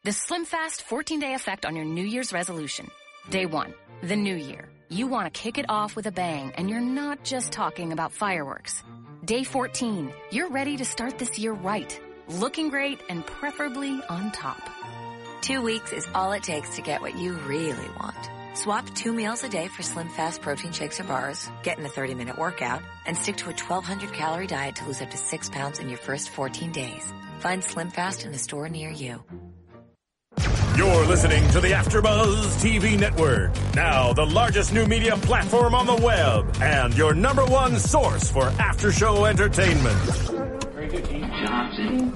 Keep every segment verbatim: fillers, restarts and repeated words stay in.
The SlimFast fourteen-day effect on your New Year's resolution. Day one, the new year. You want to kick it off with a bang, and you're not just talking about fireworks. Day fourteen, you're ready to start this year right, looking great and preferably on top. Two weeks is all it takes to get what you really want. Swap two meals a day for SlimFast protein shakes or bars, get in a thirty-minute workout, and stick to a twelve hundred calorie diet to lose up to six pounds in your first fourteen days. Find SlimFast in a store near you. You're listening to the AfterBuzz T V Network, now the largest new media platform on the web, and your number one source for after-show entertainment. Very good, Keith Johnson.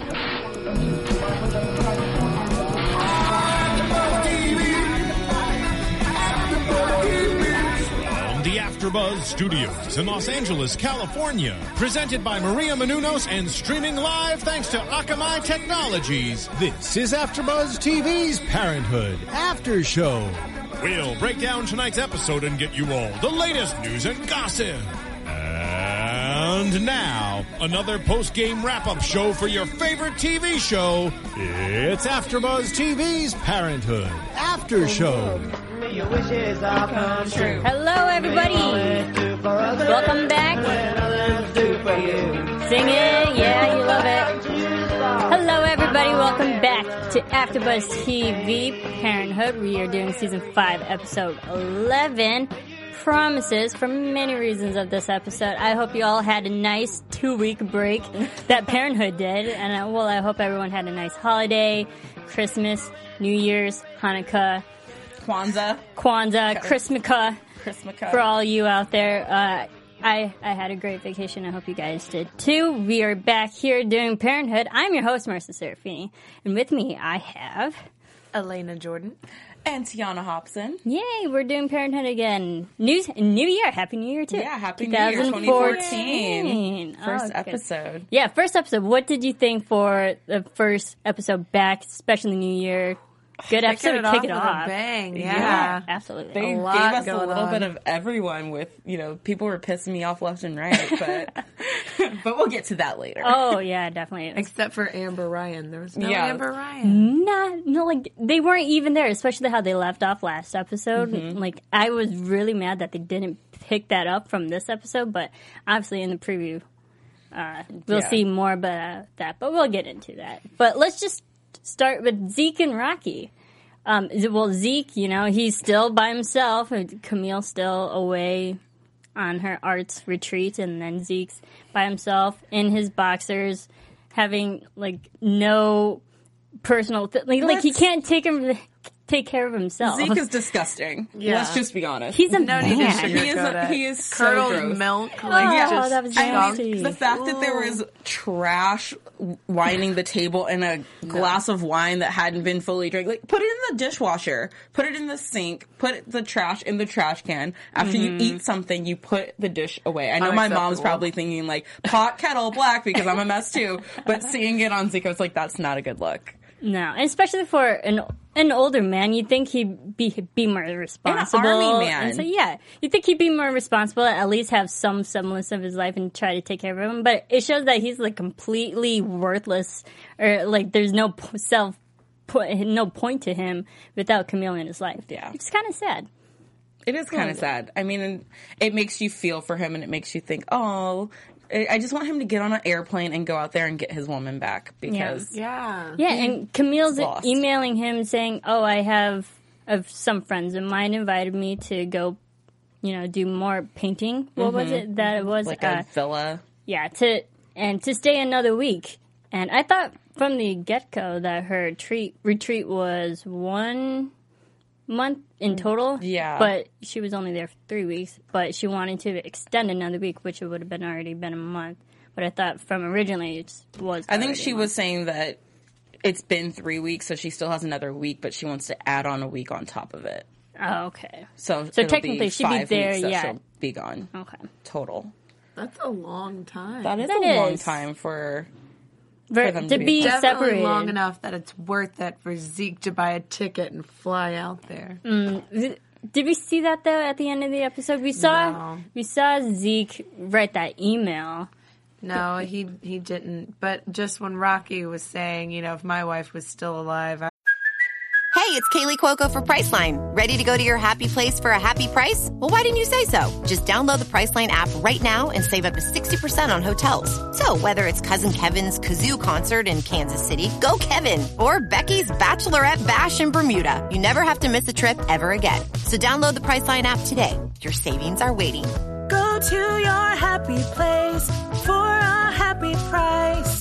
The AfterBuzz Studios in Los Angeles, California. Presented by Maria Menounos and streaming live thanks to Akamai Technologies. This is AfterBuzz T V's Parenthood After Show. We'll break down tonight's episode and get you all the latest news and gossip. And now, another post-game wrap-up show for your favorite T V show. It's AfterBuzz T V's Parenthood After Show. Your wishes all come true. Hello, everybody. Welcome back. Sing it. Yeah, you love it. Hello, everybody. Welcome back to AfterBuzz T V Parenthood. We are doing season five, episode eleven. Promises for many reasons of this episode. I hope you all had a nice two-week break that Parenthood did. And, I, well, I hope everyone had a nice holiday, Christmas, New Year's, Hanukkah, Kwanzaa. Kwanzaa, Christmaka. Christmaka. For all you out there. Uh, I, I had a great vacation. I hope you guys did too. We are back here doing Parenthood. I'm your host, Marissa Serafini. And with me, I have... Elena Jordan. And Tiana Hobson. Yay, we're doing Parenthood again. New, new year. Happy New Year, too. Yeah, Happy New Year, twenty fourteen. First oh, episode. Yeah, first episode. What did you think for the first episode back, especially New Year? Good episode to kick it off. With a bang, yeah. yeah. Absolutely. They a gave lot us a little on. bit of everyone with, you know, people were pissing me off left and right, but but we'll get to that later. Oh, yeah, definitely. Except for Amber Ryan. There was no Yeah. Amber Ryan. Not, no, like, they weren't even there, especially how they left off last episode. Mm-hmm. Like, I was really mad that they didn't pick that up from this episode, but obviously in the preview, uh, we'll Yeah. see more about that, but we'll get into that. But let's just start with Zeke and Rocky. Um, well, Zeke, you know, he's still by himself. Camille's still away on her arts retreat, and then Zeke's by himself in his boxers, having like no personal, th- like, like he can't take him, take care of himself. Zeke is disgusting. Yeah. Let's just be honest. He's a No need to man. sugarcoat He is a- it. he is so Curdled gross. milk. Oh, Like, just that was I nasty. mean, the fact that there was trash lining the table and a glass of wine that hadn't been fully drank, like, put it in the dishwasher, put it in the sink, put the trash in the trash can. After Mm-hmm. you eat something, you put the dish away. I know my mom's Unacceptable. probably thinking, like, pot, kettle, black, because I'm a mess too, but seeing it on Zeke, I was like, that's not a good look. No, and especially for an an older man, you'd think he'd be be more responsible. army man. And so yeah, you'd think he'd be more responsible, at least have some semblance of his life and try to take care of him. But it shows that he's like completely worthless, or like there's no p- self, po- no point to him without Camille in his life. Yeah. It's kind of sad. It is kind of sad. I mean, it makes you feel for him and it makes you think, oh, I just want him to get on an airplane and go out there and get his woman back because yeah. Yeah, and Camille's lost. emailing him saying, "Oh, I have of some friends of mine invited me to go, you know, do more painting. What was it that it was? like uh, a villa. Yeah, to and to stay another week. And I thought from the get-go that her treat, retreat was one month in total. Yeah. But she was only there for three weeks. But she wanted to extend another week, which it would have been already been a month. But I thought from originally it was I think already she a was month. saying that it's been three weeks, so she still has another week, but she wants to add on a week on top of it. Oh, okay. So, So it'll technically be she'd be five there, weeks that yeah. she'll be gone Okay. total. That's a long time. That is That a long is. time for For, them to to be be Definitely separated. long enough that it's worth it for Zeke to buy a ticket and fly out there. Did we see that though at the end of the episode? We saw No. we saw Zeke write that email. No, he he didn't. But just when Rocky was saying, you know, if my wife was still alive, I it's Kaylee Cuoco for Priceline. Ready to go to your happy place for a happy price? Well, why didn't you say so? Just download the Priceline app right now and save up to sixty percent on hotels. So whether it's Cousin Kevin's Kazoo Concert in Kansas City, go Kevin, or Becky's Bachelorette Bash in Bermuda, you never have to miss a trip ever again. So download the Priceline app today. Your savings are waiting. Go to your happy place for a happy price.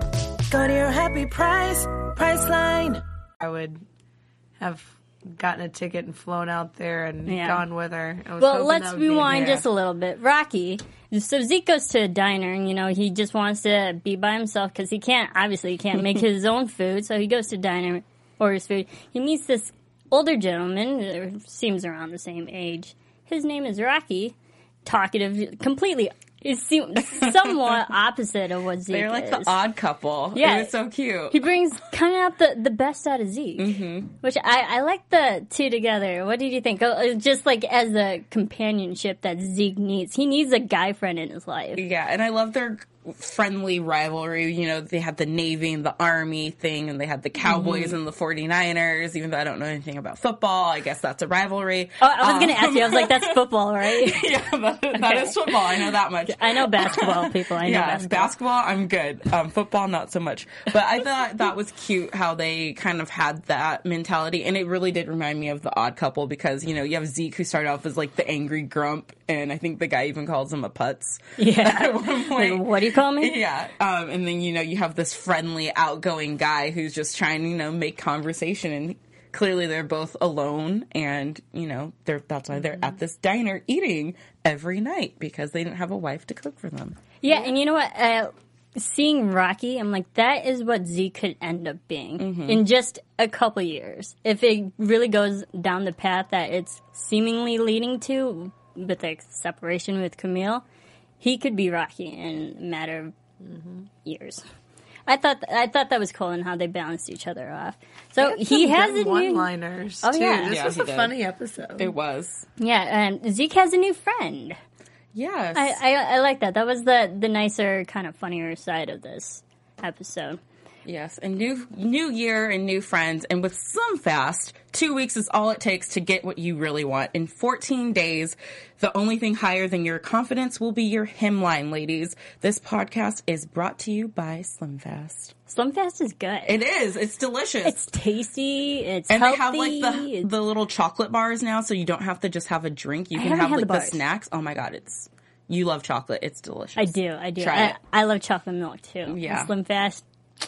Go to your happy price, Priceline. I would have gotten a ticket and flown out there and Yeah. gone with her. I was Well, hoping let's that would be rewind there. just a little bit. Rocky. So Zeke goes to a diner, and you know he just wants to be by himself because he can't. Obviously, he can't make his own food. So he goes to a diner, orders food. He meets this older gentleman, who seems around the same age. His name is Rocky. Talkative, completely. It seems somewhat opposite of what Zeke They're like is. the odd couple. Yeah. It was so cute. He brings kind of out the, the best out of Zeke, mm-hmm. which I, I like the two together. What did you think? Uh, Just like as a companionship that Zeke needs. He needs a guy friend in his life. Yeah, and I love their friendly rivalry. You know, they had the Navy and the Army thing, and they had the Cowboys Mm-hmm. and the forty-niners, even though I don't know anything about football. I guess that's a rivalry. Oh, I was Um, going to ask you. I was like, that's football, right? yeah, that, that Okay. is football. I know that much. I know basketball, people. I know yeah, basketball. basketball, I'm good. Um, football, not so much. But I thought that was cute how they kind of had that mentality. And it really did remind me of the Odd Couple because, you know, you have Zeke who started off as like the angry grump. And I think the guy even calls him a putz. Yeah. At one point. Like, what do you call me? Yeah. Um, and then, you know, you have this friendly, outgoing guy who's just trying to, you know, make conversation. And clearly they're both alone. And, you know, they're that's why they're at this diner eating every night because they didn't have a wife to cook for them. Yeah, and you know what? Uh, seeing Rocky, I'm like, that is what Zeke could end up being Mm-hmm. in just a couple years. If it really goes down the path that it's seemingly leading to with the separation with Camille, he could be Rocky in a matter of Mm-hmm. years. I thought I thought that was cool and how they balanced each other off. So They had he some has good a new one-liners, Oh too. yeah, This Yeah, was he a did. funny episode. It was. yeah. And Zeke has a new friend. Yes. I, I I like that. That was the the nicer, kind of funnier side of this episode. Yes, and new new year and new friends, and with SlimFast, two weeks is all it takes to get what you really want. In fourteen days, the only thing higher than your confidence will be your hemline, ladies. This podcast is brought to you by SlimFast. SlimFast is good. It is. It's delicious. It's tasty. It's and healthy. they have like the it's- the little chocolate bars now, so you don't have to just have a drink. You I can haven't have had like the the, bars. snacks. Oh my god, it's you love chocolate. It's delicious. I do. I do. Try I, it. I love chocolate milk too. Yeah. And SlimFast,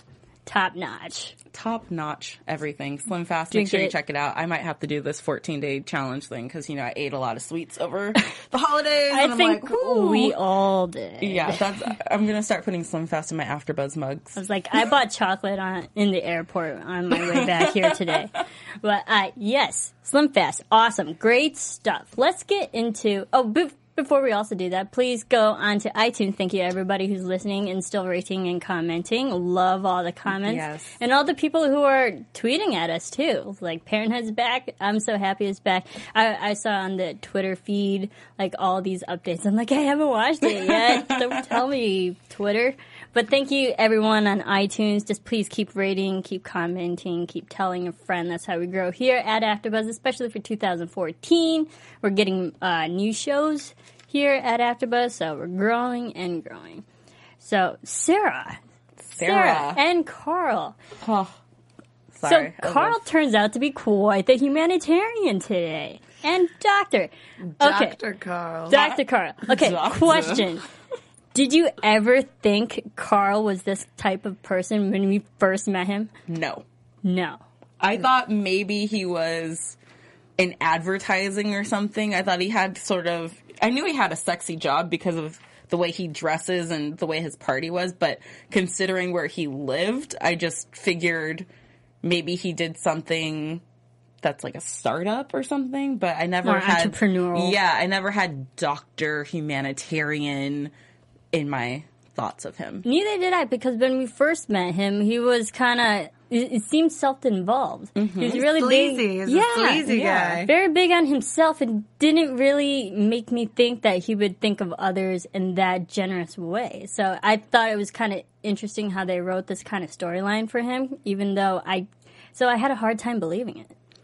top notch. Top notch everything. SlimFast. Drink Make sure you it. check it out. I might have to do this fourteen day challenge thing because you know I ate a lot of sweets over the holidays. I and I'm think like, "Ooh." we all did. Yeah, that's. I'm gonna start putting SlimFast in my AfterBuzz mugs. I was like, I bought chocolate on in the airport on my way back here today. But uh, yes, SlimFast, awesome, great stuff. Let's get into. Oh, be- before we also do that, please go on to iTunes. Thank you to everybody who's listening and still rating and commenting. Love all the comments Yes. and all the people who are tweeting at us too. Like Parenthood's back. I'm so happy it's back. I, I saw on the Twitter feed like all these updates. I'm like, I haven't watched it yet. Don't tell me, Twitter. But thank you, everyone on iTunes. Just please keep rating, keep commenting, keep telling a friend. That's how we grow here at AfterBuzz, especially for two thousand fourteen. We're getting uh, new shows here at AfterBuzz, so we're growing and growing. So, Sarah. Sarah. and Carl. Oh, So, sorry. I Carl love- turns out to be quite the humanitarian today. And Doctor. Okay. Doctor Carl. Doctor Carl. Okay, Doctor. question. Did you ever think Carl was this type of person when we first met him? No. No. I thought maybe he was in advertising or something. I thought he had sort of. I knew he had a sexy job because of the way he dresses and the way his party was, but considering where he lived, I just figured maybe he did something that's like a startup or something, but I never More had entrepreneurial. Yeah, I never had doctor humanitarian in my thoughts of him. Neither did I, because when we first met him, he was kind of, it, it seemed self-involved. Mm-hmm. He was really sleazy. big. He's a yeah, sleazy yeah. guy. Very big on himself and didn't really make me think that he would think of others in that generous way. So I thought it was kind of interesting how they wrote this kind of storyline for him, even though I, so I had a hard time believing it.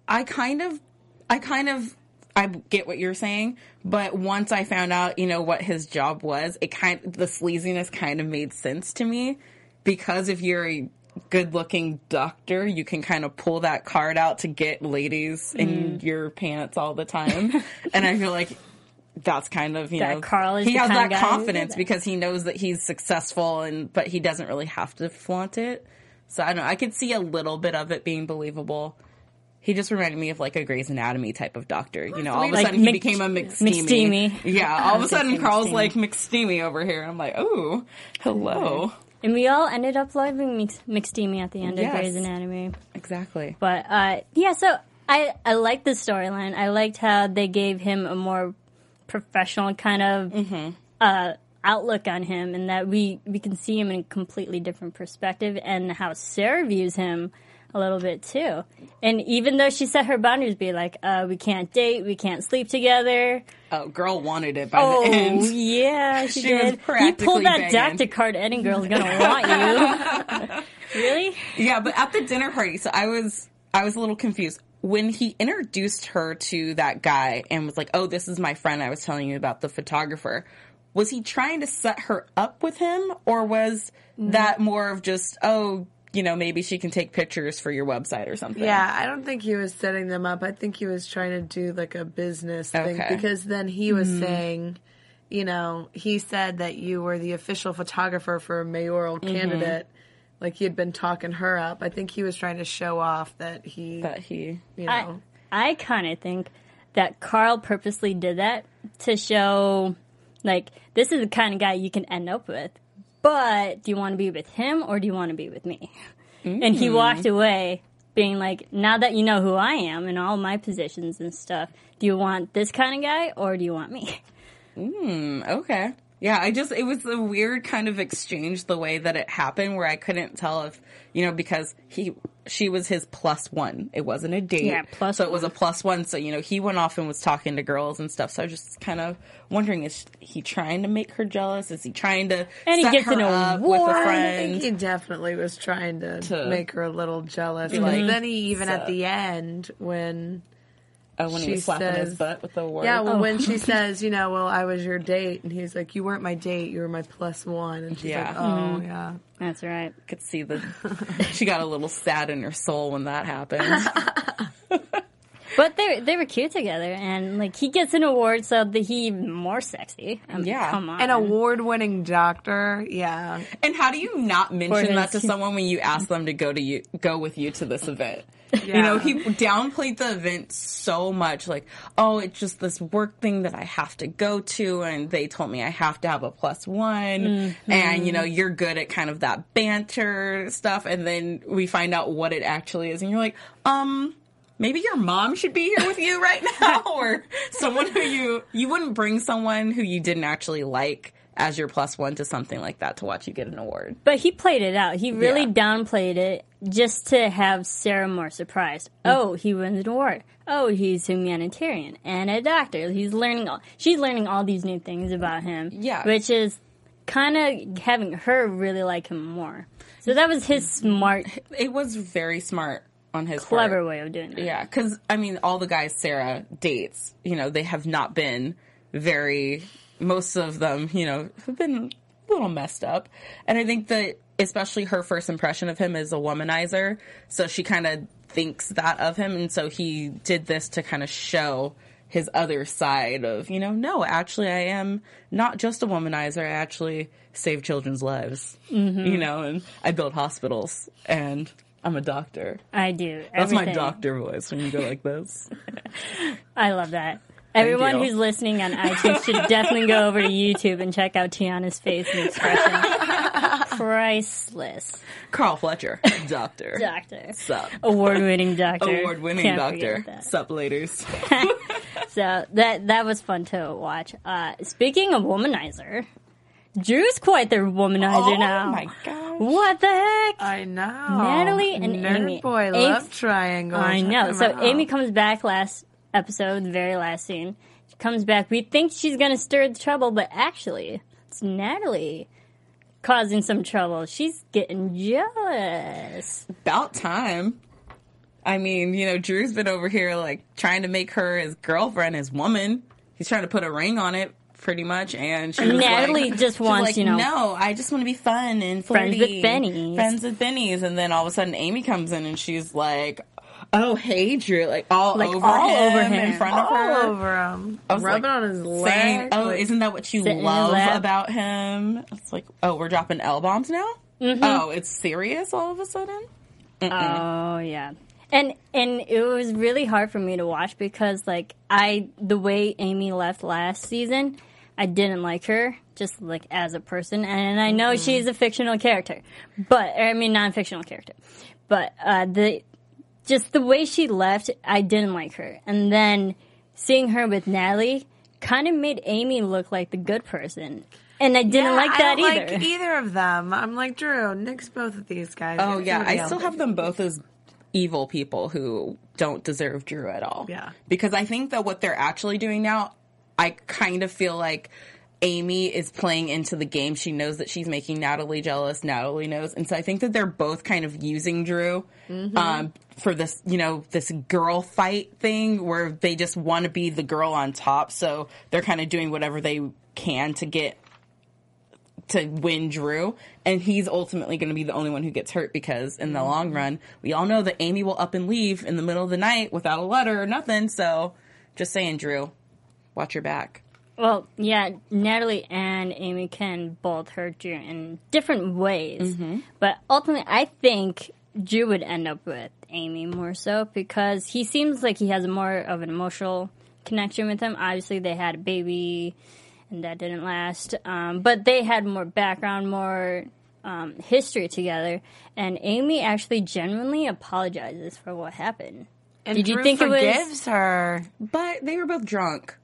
I kind of, I kind of, I get what you're saying, but once I found out, you know, what his job was, it kind, the sleaziness kind of made sense to me, because if you're a good-looking doctor, you can kind of pull that card out to get ladies mm. in your pants all the time, and I feel like that's kind of, you that know, Carl is he the has kind that of confidence that. because he knows that he's successful, and but he doesn't really have to flaunt it. So I don't know. I could see a little bit of it being believable. He just reminded me of like a Grey's Anatomy type of doctor. You know, all of a like sudden he Mc, became a McSteamy. McSteamy. Yeah, all of a sudden Carl's McSteamy. like McSteamy over here. And I'm like, oh, hello. And we all ended up loving Mc, McSteamy at the end Yes. of Grey's Anatomy. Exactly. But uh, yeah, so I I liked the storyline. I liked how they gave him a more professional kind of mm-hmm. uh, outlook on him, and that we, we can see him in a completely different perspective, and how Sarah views him a little bit too. And even though she set her boundaries, be like, uh, we can't date, we can't sleep together. Oh, girl wanted it by oh, the end. yeah, she, she did. was practically You pulled that begging. doctor card, any girl's gonna want you. Really? Yeah, but at the dinner party, so I was I was a little confused. When he introduced her to that guy and was like, oh, this is my friend I was telling you about, the photographer, was he trying to set her up with him, or was mm. that more of just, oh, you know, maybe she can take pictures for your website or something? Yeah, I don't think he was setting them up. I think he was trying to do like a business thing, Okay. because then he was mm. saying, you know, he said that you were the official photographer for a mayoral mm-hmm. candidate. Like, he had been talking her up. I think he was trying to show off that he... That he... You know. I, I kind of think that Carl purposely did that to show, like, this is the kind of guy you can end up with. But do you want to be with him, or do you want to be with me? Mm. And he walked away being like, now that you know who I am and all my positions and stuff, do you want this kind of guy, or do you want me? Mm, okay. Yeah, I just, it was a weird kind of exchange the way that it happened, where I couldn't tell if, you know, because he, she was his plus one. It wasn't a date. Yeah, plus So it was a plus one. So, you know, he went off and was talking to girls and stuff. So I was just kind of wondering, is he trying to make her jealous? Is he trying to and set he gets her an up award. with a I friend? think he definitely was trying to, To make her a little jealous. be But like, then he, even so- at the end, when... Oh, when she he was slapping says, his butt with the award? Yeah, well, Oh. when she says, you know, well, I was your date, and he's like, you weren't my date, you were my plus one. And she's Yeah. like, oh, Mm-hmm. yeah. That's right. I could see the, she got a little sad in her soul when that happened. But they they were cute together, and like he gets an award, so that he more sexy. I mean, Yeah. come on, An award-winning doctor, yeah. And how do you not mention his- that to someone when you ask them to go to you, go with you to this event? Yeah. You know, he downplayed the event so much, like, oh, it's just this work thing that I have to go to, and they told me I have to have a plus one, Mm-hmm. and, you know, you're good at kind of that banter stuff, and then we find out what it actually is, and you're like, um... maybe your mom should be here with you right now, or someone who you, you wouldn't bring someone who you didn't actually like as your plus one to something like that to watch you get an award. But he played it out. He really Yeah. downplayed it just to have Sarah more surprised. Oh, he wins an award. Oh, he's humanitarian and a doctor. He's learning all, she's learning all these new things about him. Yeah. Which is kind of having her really like him more. So that was his smart, It was very smart on his clever part. way of doing it. Yeah, because, I mean, all the guys Sarah dates, you know, they have not been very, most of them, you know, have been a little messed up. And I think that especially her first impression of him is a womanizer, so she kind of thinks that of him, and so he did this to kind of show his other side of, you know, no, actually I am not just a womanizer, I actually save children's lives, Mm-hmm. you know, and I build hospitals, and I'm a doctor. I do. That's my Everything. doctor voice when you go like this. I love that. Everyone you. who's listening on iTunes should definitely go over to YouTube and check out Tiana's face and expression. Priceless. Carl Fletcher, doctor. Doctor. Sup. Award-winning doctor. Award-winning Can't doctor. forget that. Sup, ladies. So that that was fun to watch. Uh, speaking of womanizer, Drew's quite the womanizer Oh now. my gosh. What the heck? I know. Natalie and Nerd Amy. boy Amy- love triangle. I Check know. them So out. Amy comes back last episode, the very last scene. She comes back. We think she's going to stir the trouble, but actually, it's Natalie causing some trouble. She's getting jealous. About time. I mean, you know, Drew's been over here, like, trying to make her his girlfriend, his woman. He's trying to put a ring on it, pretty much, and she was Natalie like, just wants, like, you know... no, I just want to be fun and flirty. Friends with Bennies. Friends with Bennies. And then all of a sudden, Amy comes in, and she's like, oh, hey, Drew, like, all, like, over, all him, over him. in front all of her. All over him. I was rubbing like, on his leg. Saying, oh, isn't that what you love about him? It's like, oh, we're dropping L-bombs now? Mm-hmm. Oh, it's serious all of a sudden? Mm-mm. Oh, yeah. And and it was really hard for me to watch because, like, I the way Amy left last season, I didn't like her, just, like, as a person. And I know mm-hmm. she's a fictional character. But, I mean, non-fictional character. But uh, the just the way she left, I didn't like her. And then seeing her with Natalie kind of made Amy look like the good person. And I didn't yeah, like that I don't either. like either of them. I'm like, Drew, nix both of these guys. Oh, Get yeah. I else. still have them both as evil people who don't deserve Drew at all. Yeah. Because I think that what they're actually doing now, I kind of feel like Amy is playing into the game. She knows that she's making Natalie jealous. Natalie knows. And so I think that they're both kind of using Drew mm-hmm. um, for this, you know, this girl fight thing where they just want to be the girl on top. So they're kind of doing whatever they can to get to win Drew, and he's ultimately going to be the only one who gets hurt because in the mm-hmm. long run, we all know that Amy will up and leave in the middle of the night without a letter or nothing, so just saying, Drew, watch your back. Well, yeah, Natalie and Amy can both hurt Drew in different ways, mm-hmm. but ultimately, I think Drew would end up with Amy more so because he seems like he has more of an emotional connection with him. Obviously, they had a baby, and that didn't last. Um, but they had more background, more um, history together. And Amy actually genuinely apologizes for what happened. And Did Drew you think it forgives was her? But they were both drunk.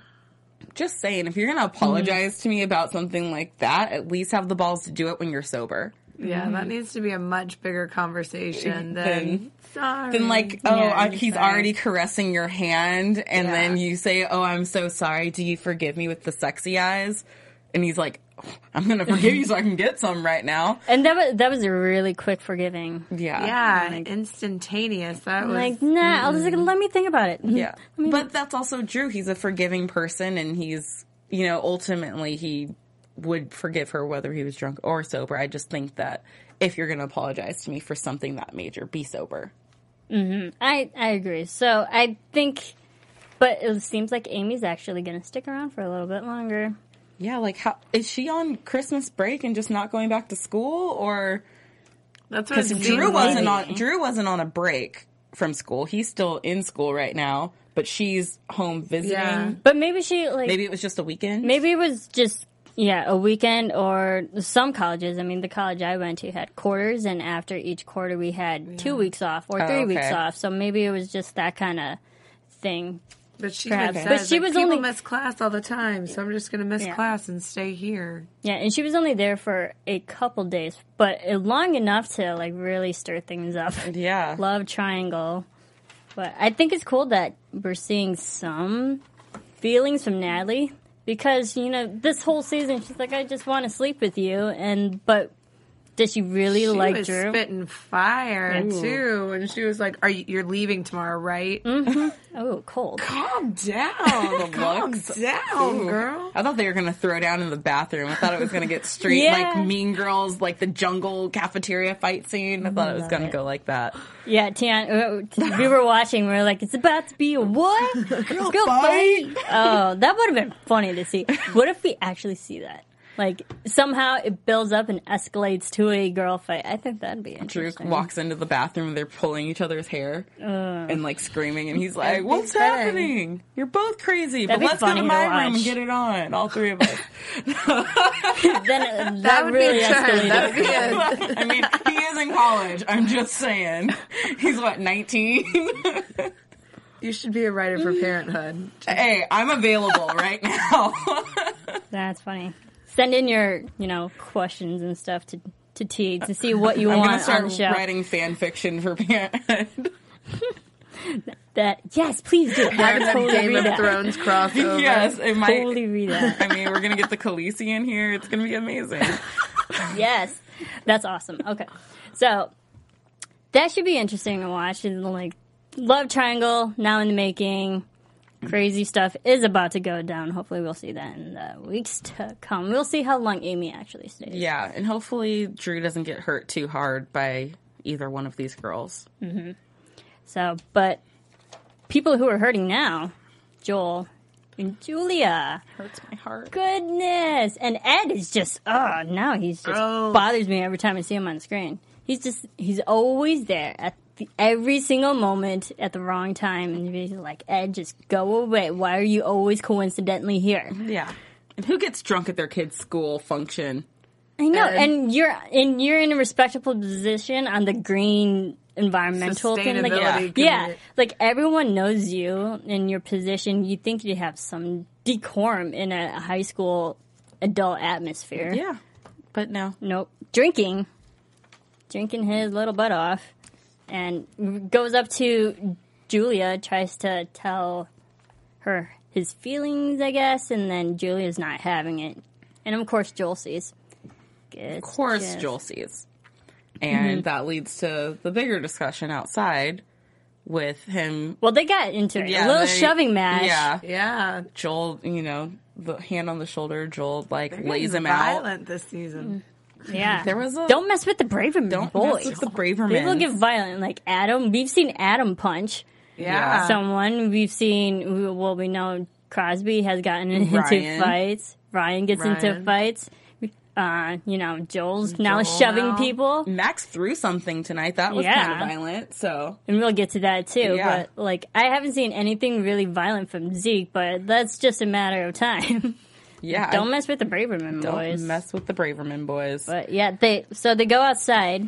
Just saying, if you're going to apologize mm-hmm. to me about something like that, at least have the balls to do it when you're sober. Yeah, mm-hmm. that needs to be a much bigger conversation than, sorry. Than like, oh, yeah, I, he's sorry. already caressing your hand, and yeah. then you say, oh, I'm so sorry, do you forgive me with the sexy eyes? And he's like, oh, I'm going to forgive you so I can get some right now. And that was that was a really quick forgiving. Yeah. Yeah, like, instantaneous. That was... Like, nah, mm. I was like, let me think about it. Yeah. But that's also Drew. He's a forgiving person, and he's, you know, ultimately he would forgive her whether he was drunk or sober. I just think that if you're going to apologize to me for something that major, be sober. Mm-hmm. I, I agree. So I think, but it seems like Amy's actually going to stick around for a little bit longer. Yeah, like, how is she on Christmas break and just not going back to school, or that's what Drew wasn't on. Drew wasn't on a break from school. He's still in school right now, but she's home visiting. Yeah. But maybe she like maybe it was just a weekend. Maybe it was just yeah a weekend, or some colleges. I mean, the college I went to had quarters, and after each quarter we had yeah. two weeks off or three oh, okay. weeks off. So maybe it was just that kind of thing. But she, says, but she like, was people only miss class all the time, so I'm just going to miss yeah. class and stay here. Yeah, and she was only there for a couple days, but long enough to like really stir things up. Yeah, love triangle. But I think it's cool that we're seeing some feelings from Natalie because you know this whole season she's like, I just want to sleep with you, and but. Did she really she like was Drew? Spitting fire Ooh. too, and she was like, "Are you you're leaving tomorrow, right?" Mm-hmm. Oh, cold. Calm down, calm down, Ooh. girl. I thought they were gonna throw down in the bathroom. I thought it was gonna get straight yeah. like Mean Girls, like the jungle cafeteria fight scene. I thought it was gonna it. go like that. Yeah, Tian, we were watching. We were like, "It's about to be a what? Girl Go fight!" fight. Oh, that would have been funny to see. What if we actually see that? Like, somehow it builds up and escalates to a girl fight. I think that'd be interesting. Drew walks into the bathroom and they're pulling each other's hair uh, and, like, screaming. And he's like, what's happening? You're both crazy. That'd but let's go to my room and get it on. All three of us. then uh, that, that would really escalated. That would be it. I mean, he is in college. I'm just saying. He's, what, nineteen? You should be a writer for Parenthood. Hey, I'm available right now. That's funny. Send in your, you know, questions and stuff to to T to see what you I'm want gonna start on the show. Writing fan fiction for Parenthood. That yes, please do. I would totally Game read of that. Thrones crossover. Yes, it might totally read that. I mean, we're gonna get the Khaleesi in here. It's gonna be amazing. Yes, that's awesome. Okay, so that should be interesting to watch. It's like love triangle now in the making. Crazy stuff is about to go down. Hopefully we'll see that in the weeks to come. We'll see how long Amy actually stays. Yeah, and hopefully Drew doesn't get hurt too hard by either one of these girls. Mm-hmm. So, but people who are hurting now, Joel and Julia. Hurts my heart. Goodness. And Ed is just, oh, now he's just Oh. bothers me every time I see him on the screen. He's just, he's always there at the, every single moment at the wrong time. And he's like, Ed, just go away. Why are you always coincidentally here? Yeah. And who gets drunk at their kid's school function? I know. Ed. And you're, and you're in a respectable position on the green environmental thing. Like, Sustainability yeah. committee. Like everyone knows you in your position. You think you have some decorum in a high school adult atmosphere. Yeah. But no. Nope. Drinking. Drinking his little butt off. And goes up to Julia, tries to tell her his feelings, I guess, and then Julia's not having it. And of course, Joel sees. Gets Of course, just- Joel sees. And Mhm. that leads to the bigger discussion outside with him. Well, they got into it. Yeah, a little they- shoving match. Yeah. Yeah. Joel, you know, the hand on the shoulder, Joel, like, They're lays getting him out. violent this season. Yeah. There was a- Don't mess with the Braverman Don't boys. mess with the Bravermans. They will get violent. Like Adam, we've seen Adam punch Yeah. someone. We've seen, well, we know Crosby has gotten into Ryan. fights. Ryan gets into Ryan. fights. Uh, you know, Joel's now Joel shoving now. people. Max threw something tonight. That was Yeah. kind of violent, so. And we'll get to that too. Yeah. But, like, I haven't seen anything really violent from Zeke, but that's just a matter of time. Yeah. Don't mess with the Braverman Don't boys. mess with the Braverman boys. But yeah, they so they go outside,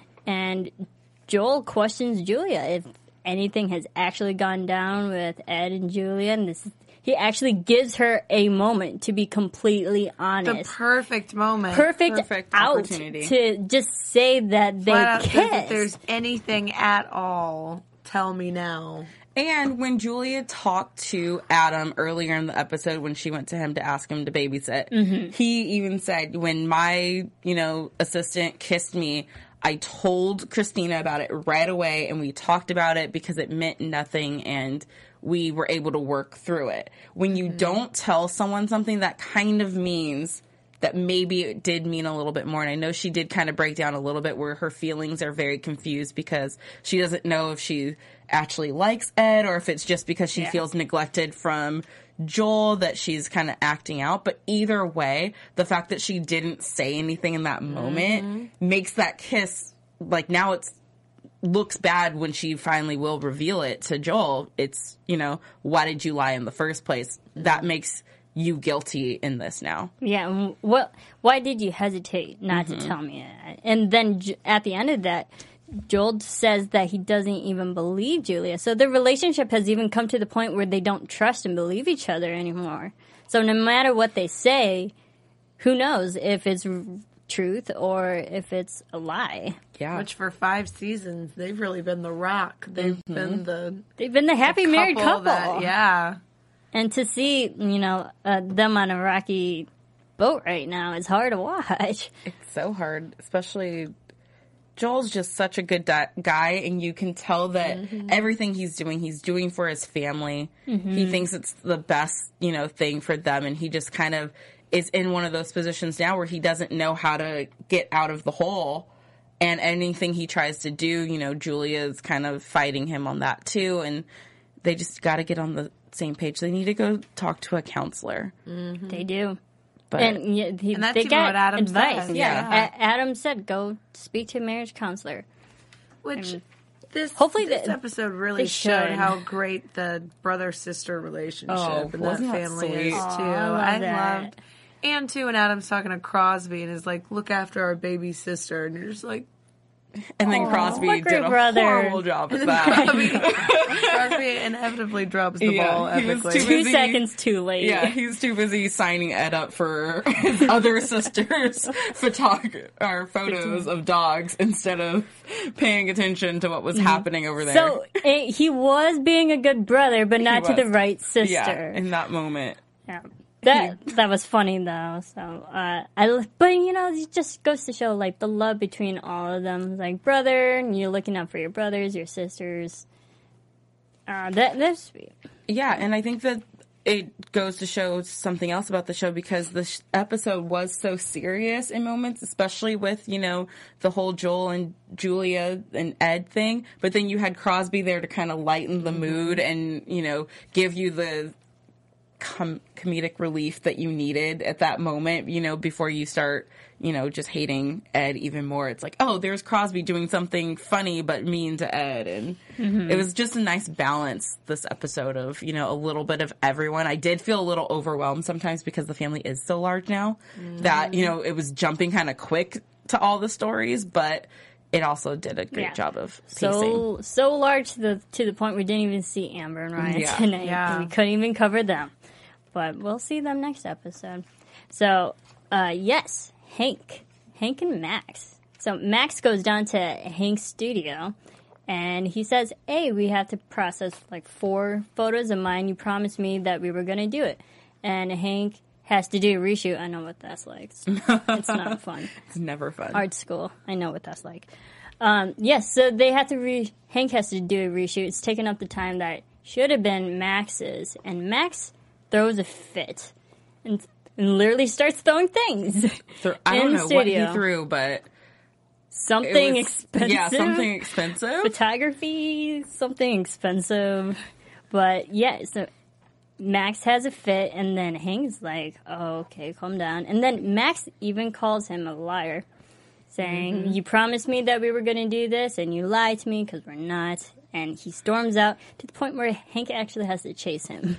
and Joel questions Julia if anything has actually gone down with Ed and Julia, and this he actually gives her a moment to be completely The honest. perfect moment. Perfect, Perfect out opportunity. to just say that they Flat out says, if kissed. there's anything at all, tell me now. And when Julia talked to Adam earlier in the episode when she went to him to ask him to babysit, Mm-hmm. he even said, when my, you know, assistant kissed me, I told Christina about it right away and we talked about it because it meant nothing and we were able to work through it. When you don't tell someone something, that kind of means that maybe it did mean a little bit more. And I know she did kind of break down a little bit where her feelings are very confused because she doesn't know if she actually likes Ed or if it's just because she Yeah. feels neglected from Joel that she's kind of acting out. But either way, the fact that she didn't say anything in that moment makes that kiss, like, now it's looks bad when she finally will reveal it to Joel. It's, you know, why did you lie in the first place? That makes you guilty in this now. Yeah, and what? Why did you hesitate not Mm-hmm. to tell me that? And then J- at the end of that, Joel says that he doesn't even believe Julia. So their relationship has even come to the point where they don't trust and believe each other anymore. So no matter what they say, who knows if it's r- truth or if it's a lie. Yeah. Which for five seasons, they've really been the rock. They've Mm-hmm. been the They've been the happy married couple. that- yeah. And to see, you know, uh, them on a rocky boat right now is hard to watch. It's so hard, especially Joel's just such a good di- guy, and you can tell that everything he's doing, he's doing for his family. He thinks it's the best, you know, thing for them, and he just kind of is in one of those positions now where he doesn't know how to get out of the hole. And anything he tries to do, you know, Julia's kind of fighting him on that too, and they just got to get on the same page. They need to go talk to a counselor. They do. But and yeah, he, And that's they even got what Adam advice. said. Yeah, Yeah. A- Adam said go speak to a marriage counselor. Which this Hopefully this the- episode really they showed should. how great the brother sister relationship Oh, and that wasn't that family sweet? is too. Aw, I love that. loved. And too, when Adam's talking to Crosby and is like, "Look after our baby sister," and you're just like, and then Aw, Crosby what great did a brother. horrible job at that. Crosby, Crosby inevitably drops the Yeah, ball he was epically. too Two busy- seconds too late. Yeah, he's too busy signing Ed up for his other sister's photog- or photos of dogs instead of paying attention to what was happening over there. So eh, he was being a good brother, but not He to the was. right sister. yeah, in that moment. Yeah. that that was funny though. So uh, I, but you know, it just goes to show like the love between all of them. Like brother, and you're looking out for your brothers, your sisters. Uh, that that's sweet. Yeah, and I think that it goes to show something else about the show because the sh- episode was so serious in moments, especially with, you know, the whole Joel and Julia and Ed thing. But then you had Crosby there to kind of lighten the mood and, you know, give you the com- comedic relief that you needed at that moment, you know, before you start, you know, just hating Ed even more. It's like, oh, there's Crosby doing something funny but mean to Ed. And mm-hmm. it was just a nice balance, this episode of, you know, a little bit of everyone. I did feel a little overwhelmed sometimes because the family is so large now mm-hmm. that, you know, it was jumping kind of quick to all the stories, but it also did a great yeah. job of pacing. So, so large to the, to the point we didn't even see Amber and Ryan yeah. tonight. Yeah. We couldn't even cover them. But we'll see them next episode. So, uh, yes. Hank. Hank and Max. So Max goes down to Hank's studio and he says, hey, we have to process like four photos of mine. You promised me that we were going to do it. And Hank has to do a reshoot. I know what that's like. It's, it's not fun. It's never fun. Art school. I know what that's like. Um, yes, so they have to re- Hank has to do a reshoot. It's taking up the time that should have been Max's. And Max throws a fit. And And literally starts throwing things. I don't know studio. what he threw, but something was, expensive. Yeah, something expensive. Photography, something expensive. But yeah, so Max has a fit, and then Hank's like, oh, okay, calm down. And then Max even calls him a liar, saying, mm-hmm. you promised me that we were going to do this, and you lied to me because we're not. And he storms out to the point where Hank actually has to chase him.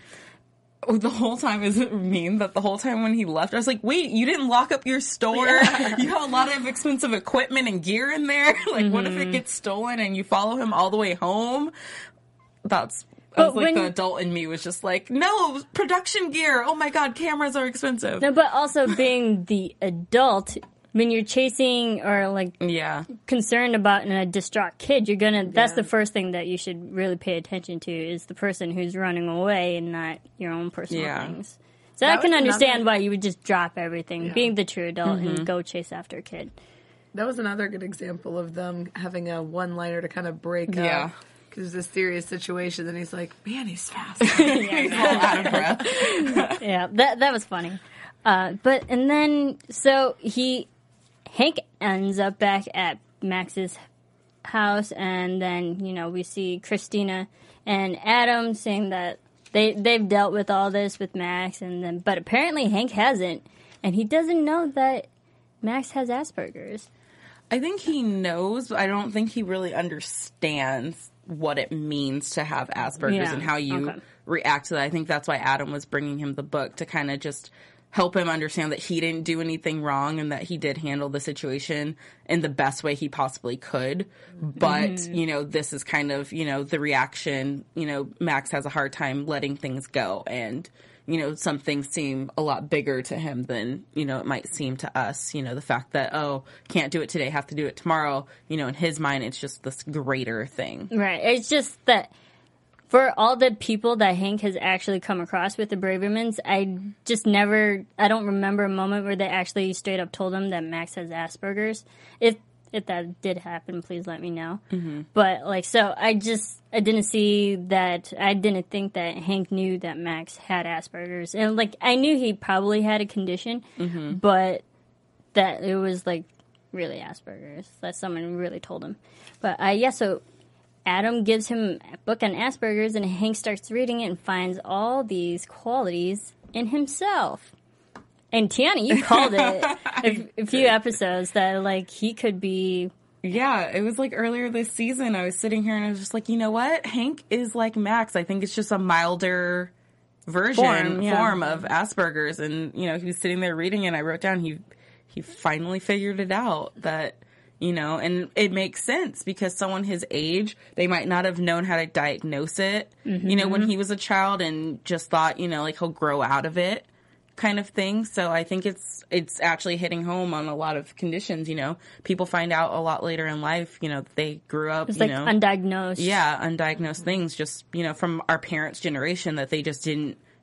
The whole time, is it mean that the whole time when he left, I was like, wait, you didn't lock up your store? Yeah. You have a lot of expensive equipment and gear in there? Like, mm-hmm. what if it gets stolen and you follow him all the way home? That's, I was like, when, the adult in me was just like, no, production gear. Oh my God, cameras are expensive. No, but also being the adult, when you're chasing or like yeah. concerned about a distraught kid, you're gonna, that's yeah. the first thing that you should really pay attention to is the person who's running away and not your own personal yeah. things. So that I can understand another... why you would just drop everything, yeah. being the true adult, mm-hmm. and go chase after a kid. That was another good example of them having a one-liner to kind of break yeah. up. Because it's a serious situation, and he's like, man, he's fast. yeah, he's all out of breath. yeah, that, that was funny. Uh, but, and then, so he... Hank ends up back at Max's house, and then, you know, we see Christina and Adam saying that they, they've dealt with all this with Max, and then, but apparently Hank hasn't, and he doesn't know that Max has Asperger's. I think he knows, but I don't think he really understands what it means to have Asperger's yeah. and how you okay. react to that. I think that's why Adam was bringing him the book, to kind of just help him understand that he didn't do anything wrong and that he did handle the situation in the best way he possibly could. But, mm-hmm. you know, this is kind of, you know, the reaction. You know, Max has a hard time letting things go, and, you know, some things seem a lot bigger to him than, you know, it might seem to us. You know, the fact that, oh, can't do it today, have to do it tomorrow. You know, in his mind, it's just this greater thing. Right. It's just that for all the people that Hank has actually come across with the Bravermans, I just never, I don't remember a moment where they actually straight up told him that Max has Asperger's. If if that did happen, please let me know. Mm-hmm. But, like, so I just, I didn't see that, I didn't think that Hank knew that Max had Asperger's. And, like, I knew he probably had a condition, mm-hmm. but that it was, like, really Asperger's. That someone really told him. But, uh, yeah, so Adam gives him a book on Asperger's, and Hank starts reading it and finds all these qualities in himself. And Tiana, you called it a, a few episodes that, like, he could be... Yeah, it was, like, earlier this season. I was sitting here and I was just like, you know what? Hank is like Max. I think it's just a milder version, form, yeah. form of Asperger's. And, you know, he was sitting there reading it, and I wrote down he he finally figured it out that... You know, and it makes sense because someone his age, they might not have known how to diagnose it, mm-hmm. you know, when he was a child, and just thought, you know, like, he'll grow out of it kind of thing. So I think it's it's actually hitting home on a lot of conditions, you know. People find out a lot later in life, you know, they grew up, it's you like know. undiagnosed. Yeah, undiagnosed things just, you know, from our parents' generation that they just didn't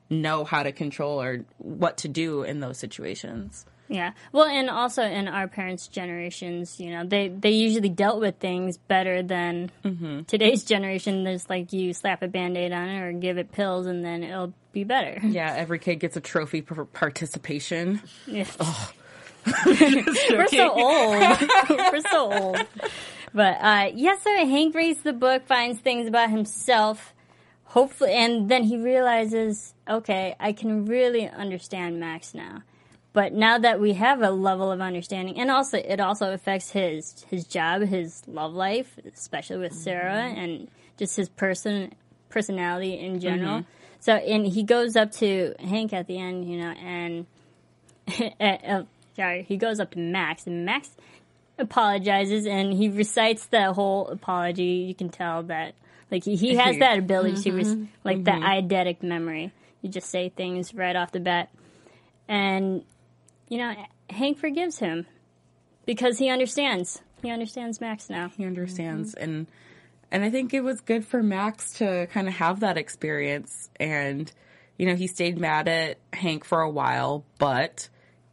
know how to control or what to do in those situations. Yeah. Well, and also in our parents' generations, you know, they, they usually dealt with things better than mm-hmm. today's generation. There's like you slap a Band-Aid on it or give it pills and then it'll be better. Yeah, every kid gets a trophy for participation. Yeah. Oh. We're so old. We're so old. But, uh, yeah, so Hank reads the book, finds things about himself, hopefully, and then he realizes, okay, I can really understand Max now. But now that we have a level of understanding, and also it also affects his his job, his love life, especially with Sarah, mm-hmm. and just his person personality in general. Mm-hmm. So, and he goes up to Hank at the end, you know, and uh, sorry, he goes up to Max, and Max apologizes, and he recites the whole apology. You can tell that, like, he, he has that ability mm-hmm. to, res- like, mm-hmm. that eidetic memory. You just say things right off the bat, and you know, Hank forgives him because he understands. He understands Max now. He understands. Mm-hmm. And and I think it was good for Max to kind of have that experience. And, you know, he stayed mad at Hank for a while, but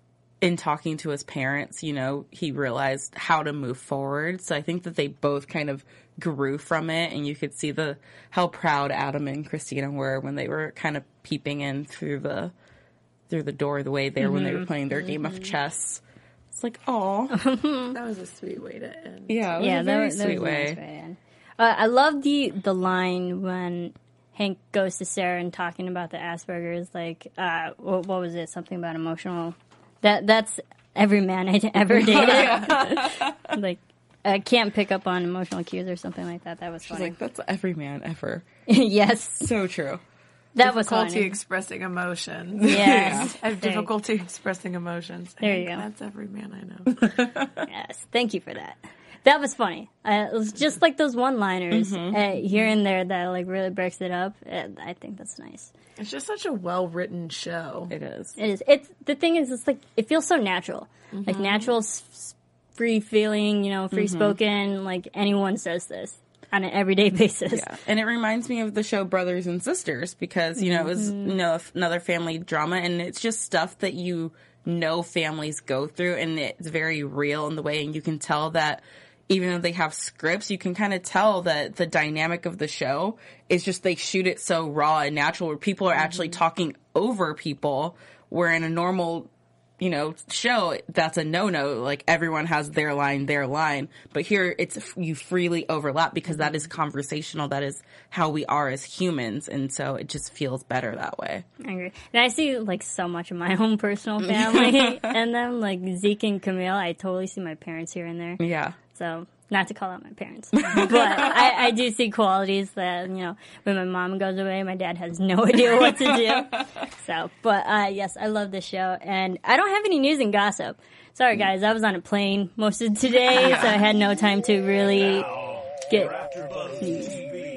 in talking to his parents, you know, he realized how to move forward. So I think that they both kind of grew from it. And you could see the how proud Adam and Christina were when they were kind of peeping in through the... through the door the way there mm-hmm. when they were playing their mm-hmm. game of chess. It's like, oh, that was a sweet way to end. Yeah, it was yeah, a very that, sweet that was way. A nice way to end. Uh, I love the the line when Hank goes to Sarah and talking about the Asperger's. Like, uh, what, what was it? Something about emotional. That that's every man I ever dated. Like, I can't pick up on emotional cues or something like that. That was funny. She's like, that's every man ever. Yes, so true. That was difficulty funny. expressing emotions. Yes. I have difficulty expressing emotions. There you go. That's every man I know. Yes. Thank you for that. That was funny. Uh, it was just like those one-liners mm-hmm. uh, here and there that like really breaks it up. Uh, I think that's nice. It's just such a well-written show. It is. It is. It's the thing is, it's like it feels so natural, mm-hmm. like natural, s- free feeling. You know, free spoken. Mm-hmm. Like anyone says this on an everyday basis. Yeah. And it reminds me of the show Brothers and Sisters because, you know, it was Mm-hmm. you know, another family drama, and it's just stuff that you know families go through, and it's very real in the way, and you can tell that even though they have scripts, you can kind of tell that the dynamic of the show is just they shoot it so raw and natural where people are actually Mm-hmm. talking over people, where in a normal you know, show, that's a no-no. Like, everyone has their line, their line. But here, it's you freely overlap because that is conversational. That is how we are as humans. And so it just feels better that way. I agree. And I see, like, so much of my own personal family. And then, like, Zeke and Camille, I totally see my parents here and there. Yeah. So, not to call out my parents. But I, I do see qualities that, you know, when my mom goes away, my dad has no idea what to do. So, but, uh, yes, I love this show. And I don't have any news and gossip. Sorry, guys. I was on a plane most of today, so I had no time to really get news.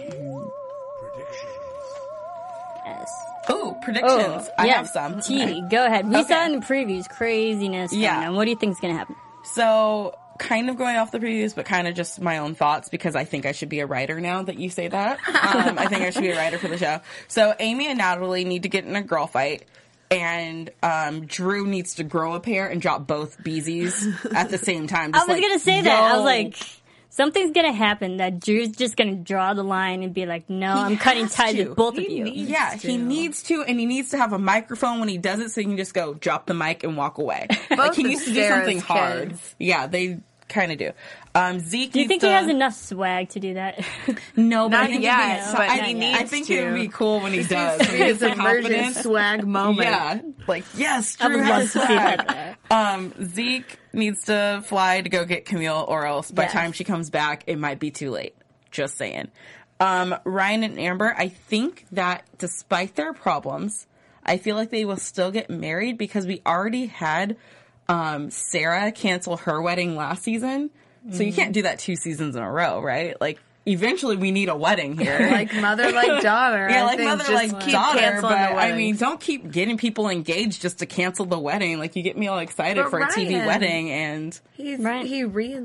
Yes. Oh, predictions. Oh, I yes. have some. T, go ahead. We Okay. saw in the previews craziness. Yeah. Yeah. What do you think is going to happen? So, kind of going off the previews, but kind of just my own thoughts because I think I should be a writer now that you say that. Um, I think I should be a writer for the show. So, Amy and Natalie need to get in a girl fight. And um, Drew needs to grow a pair and drop both beezies at the same time. I Just was like, going to say that. I was yo. like, something's going to happen that Drew's just going to draw the line and be like, no, I'm cutting has ties to. with both He of you. needs Yeah, to. he needs to, and he needs to have a microphone when he does it so he can just go drop the mic and walk away. Like, he of needs to do Sarah's something hard. kids. Yeah, they kind of do. Um, Zeke Do you needs think to, he has enough swag to do that? No, but Not I think yet, it'd be, but I, he I needs think to. it would be cool when he does. When he His gets the emergent confidence. swag moment. Yeah, like, yes, I Drew would has love to see swag. that. Um, Zeke needs to fly to go get Camille, or else by the Yes. time she comes back, it might be too late. Just saying. Um, Ryan and Amber, I think that despite their problems, I feel like they will still get married because we already had um, Sarah cancel her wedding last season. So you can't do that two seasons in a row, right? Like, eventually we need a wedding here. Like mother, like daughter. Yeah, I like think mother, just like keep daughter. canceling But the I mean, weddings. don't keep getting people engaged just to cancel the wedding. Like, you get me all excited But for a T V Ryan, wedding, and He's, Right. He re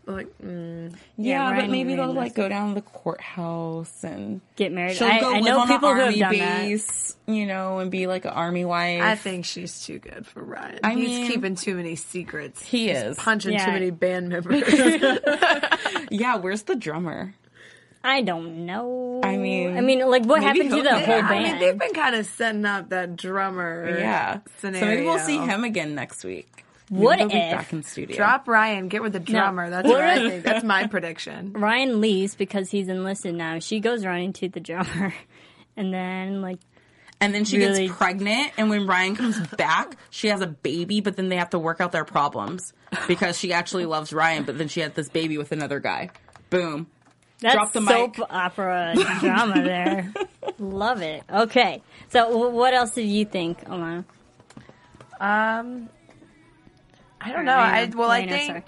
Like, mm. yeah, Yeah, but Ryan maybe they'll ran like this. go down to the courthouse and Get married. she'll I, go I live know on people an who have army done base, you know, and be like an army wife. I think she's too good for Ryan. I He's mean, keeping too many secrets. He He's is. punching Yeah. too many band members. Yeah, where's the drummer? that. I don't know. I mean, I mean, like, what maybe happened to he'll- the whole I band? mean, they've been kind of setting up that drummer Yeah. scenario. So maybe we'll see him again next week. Maybe What he'll be if- back in studio? Drop Ryan, get with the drummer. That's What what I if- think. That's my prediction. Ryan leaves because he's enlisted now. She goes running to the drummer, and then like, And then she really- gets pregnant, and when Ryan comes back, she has a baby, but then they have to work out their problems because she actually loves Ryan, but then she had this baby with another guy. Boom. that's Drop the soap mic. opera drama there. Love it. Okay, so w- what else did you think, Alana? Um, I don't know. I well, I Elena, think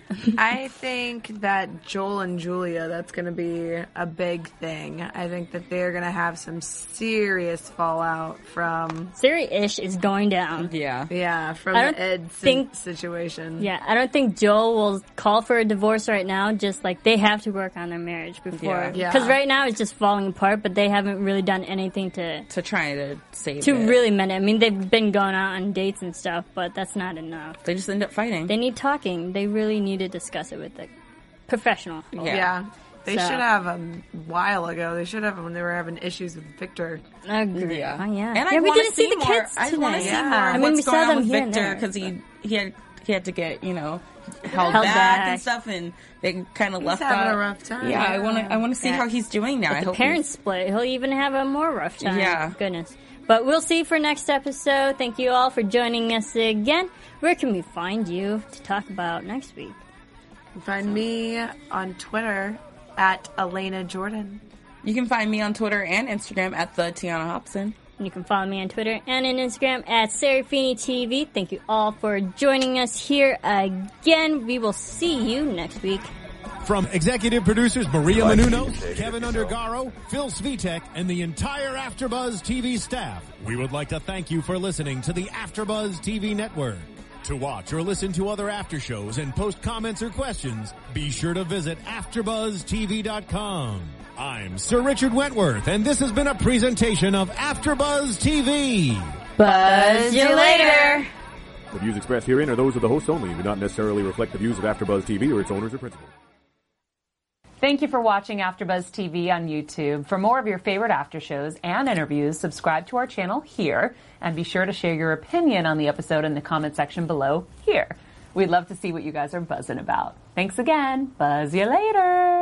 I think that Joel and Julia, that's going to be a big thing. I think that they're going to have some serious fallout from Siri-ish is going down. Yeah. yeah from I the don't Ed si- think- situation. Yeah, I don't think Joel will call for a divorce right now. Just like they have to work on their marriage before, Yeah. because Yeah. right now it's just falling apart. But they haven't really done anything to To try to save to it. really mend it. I mean, they've been going out on dates and stuff, but that's not enough. They just end up fighting. They need talking. They really need to discuss it with a professional. Yeah. Yeah. They So- should have a while ago. They should have when they were having issues with Victor. Agree. Yeah. Oh, yeah. And I yeah, we want to didn't see see the more. kids I today. want to see Yeah. more. I Of mean, what's we saw going on them with here and Victor there. because he he had he had to get you know held, Held back, back. and stuff, and they kind of He's left having that. a rough time. Yeah, I want to I want to see Yeah. how he's doing now. I The hope parents split. He'll even have a more rough time. Yeah. Goodness. But we'll see for next episode. Thank you all for joining us again. Where can we find you to talk about next week? You can find me on Twitter at Elena Jordan. You can find me on Twitter and Instagram at the Tiana Hobson. And you can follow me on Twitter and on Instagram at Serafini T V. Thank you all for joining us here again. We will see you next week. From executive producers Maria Menounos, Kevin Undergaro, Phil Svitek, and the entire AfterBuzz T V staff, we would like to thank you for listening to the AfterBuzz T V network. To watch or listen to other after shows and post comments or questions, be sure to visit after buzz T V dot com. I'm Sir Richard Wentworth, and this has been a presentation of AfterBuzz T V. Buzz you later. The views expressed herein are those of the hosts only and do not necessarily reflect the views of AfterBuzz T V or its owners or principals. Thank you for watching AfterBuzz T V on YouTube. For more of your favorite after shows and interviews, subscribe to our channel here, and be sure to share your opinion on the episode in the comment section below here. We'd love to see what you guys are buzzing about. Thanks again. Buzz you later.